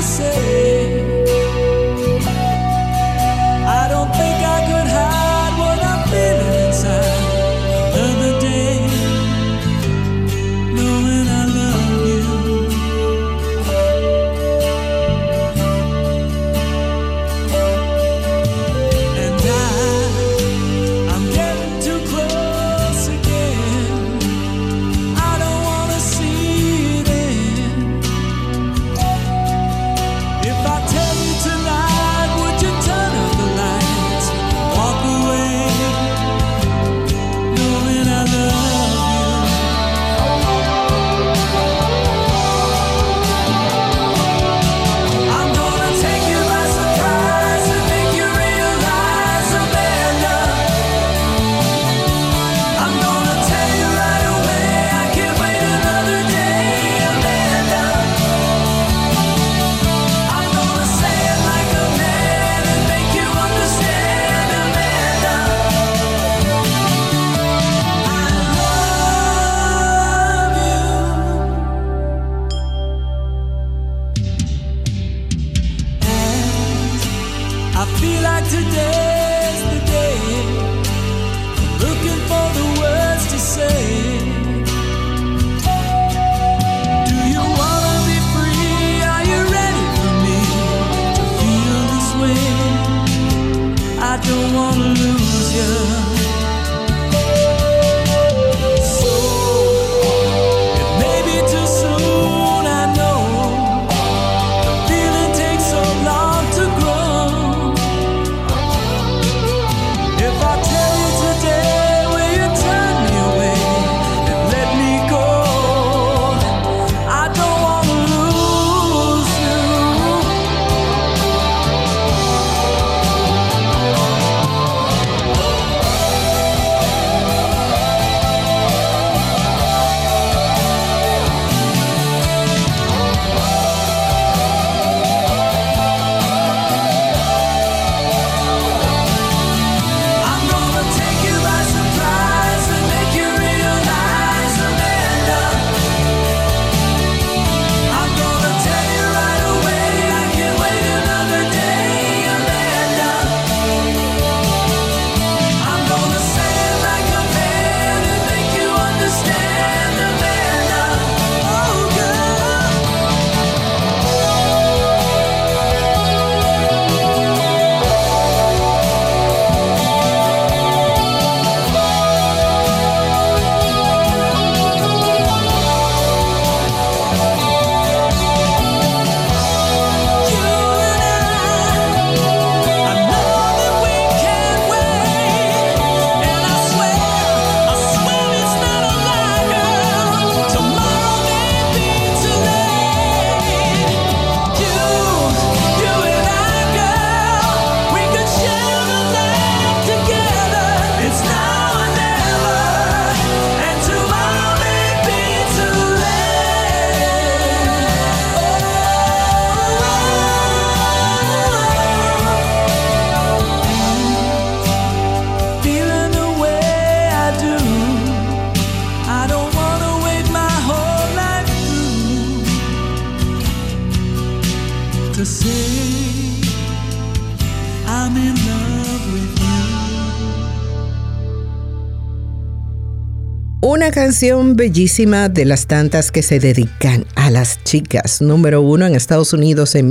Una canción bellísima de las tantas que se dedican a las chicas. Número 1 en Estados Unidos en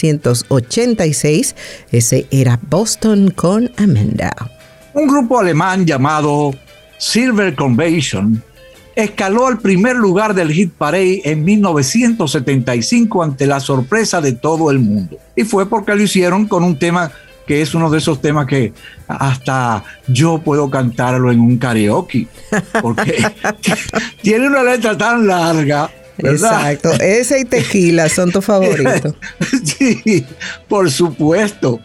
1986. Ese era Boston con Amanda. Un grupo alemán llamado Silver Convention escaló al primer lugar del Hit Parade en 1975 ante la sorpresa de todo el mundo. Y fue porque lo hicieron con un tema que es uno de esos temas que hasta yo puedo cantarlo en un karaoke, porque tiene una letra tan larga, ¿verdad? Exacto, ese y Tequila son tus favoritos. Sí, por supuesto.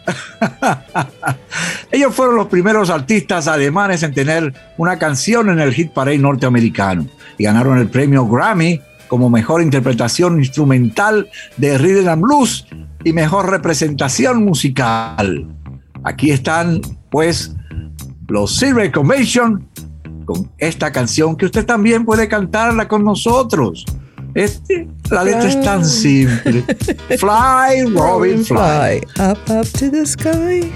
Ellos fueron los primeros artistas alemanes en tener una canción en el Hit Parade norteamericano y ganaron el premio Grammy como mejor interpretación instrumental de Rhythm and Blues y mejor representación musical. Aquí están, pues, los Silver Convention con esta canción que usted también puede cantarla con nosotros. La letra es tan simple. Fly, Robin, fly. Up, up to the sky.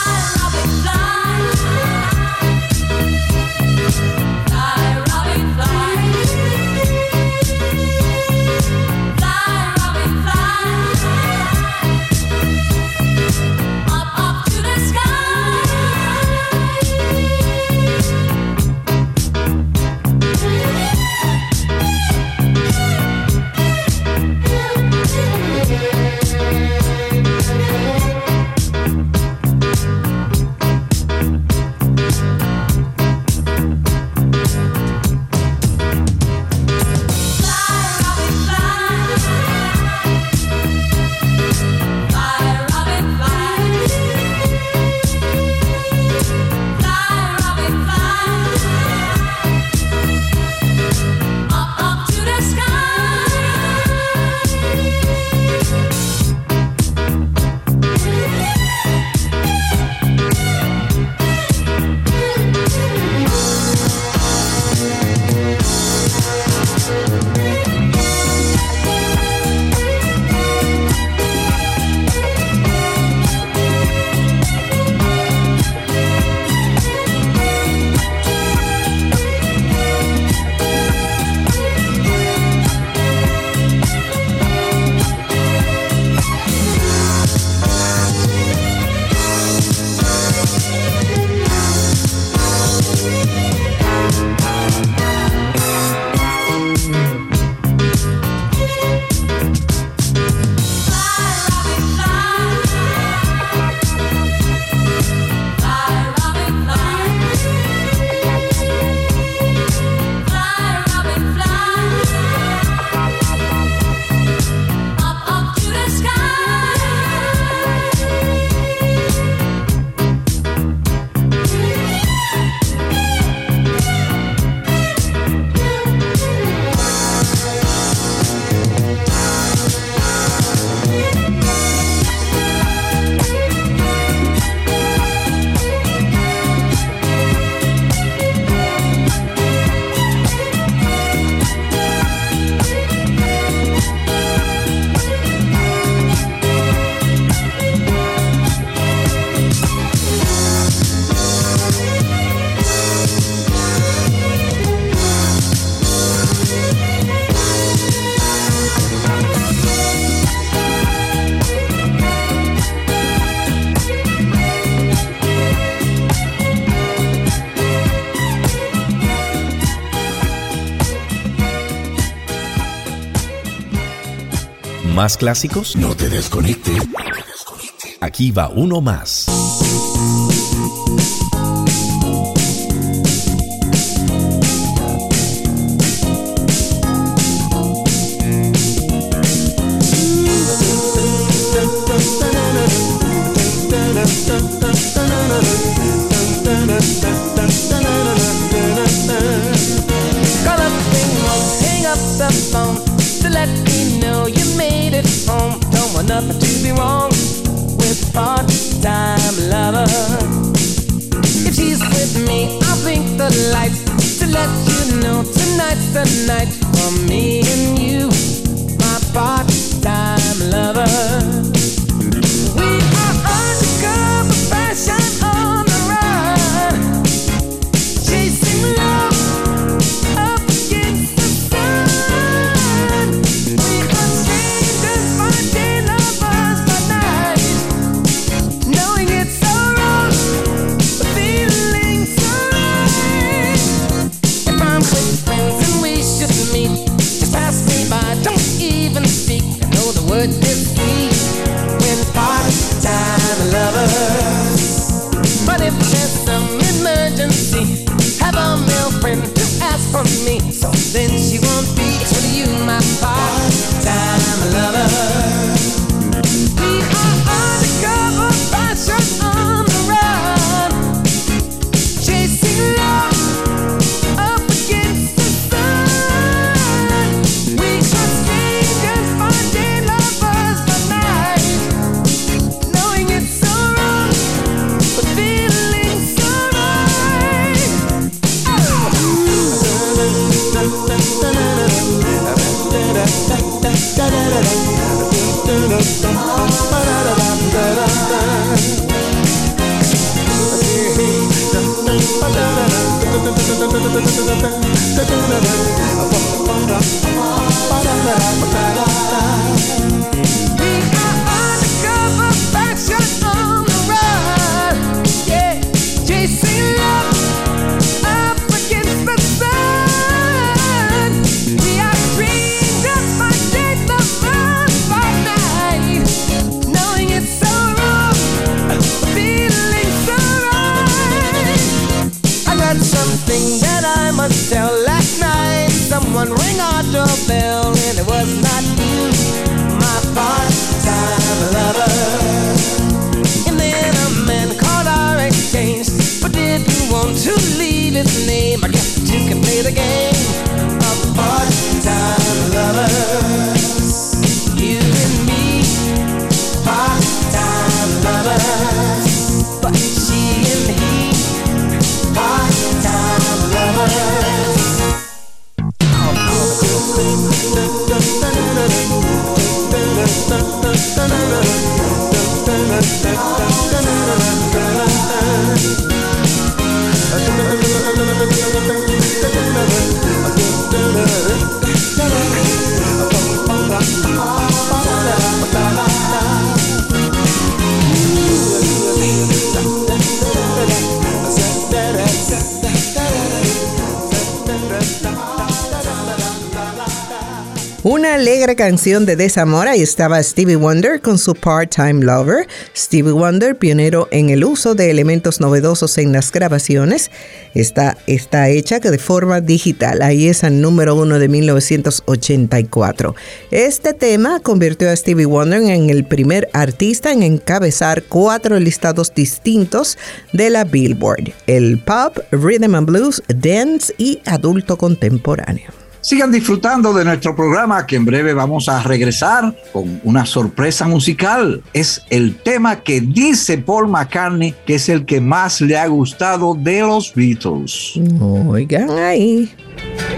¿Más clásicos? No te desconectes. Aquí va uno más. Nothing to be wrong with part-time lover. If she's with me, I'll blink the lights to let you know tonight's the night for me and you, my part-time lover. We are undercover passion on the run, chasing love up against the sun. We are strangers for day, lovers by night, knowing it's so wrong, but feeling so right. If I'm with friends and we should meet, just pass me by, don't even speak. I know the word is sweet when part-time lovers. But if there's some emergency, have a male friend to ask for me, so then she won't be with you, my part-time lover. We are undercover passion on the run, chasing love up against the sun. We are strangers by day, lovers by night, knowing it's so wrong, but feeling so right. Something that I must tell. Last night someone rang our doorbell and it was not you, my part-time lover. And then a man called our exchange, but didn't want to leave his name. I guess you can play the game of part-time lovers. You and me, part-time lovers. But she and he, part-time lovers. Una alegre canción de desamor. Ahí estaba Stevie Wonder con su Part-Time Lover. Stevie Wonder, pionero en el uso de elementos novedosos en las grabaciones. Está hecha de forma digital. Ahí es el número 1 de 1984. Este tema convirtió a Stevie Wonder en el primer artista en encabezar 4 listados distintos de la Billboard: el pop, rhythm and blues, dance y adulto contemporáneo. Sigan disfrutando de nuestro programa, que en breve vamos a regresar con una sorpresa musical. Es el tema que dice Paul McCartney que es el que más le ha gustado de los Beatles. Oigan ahí.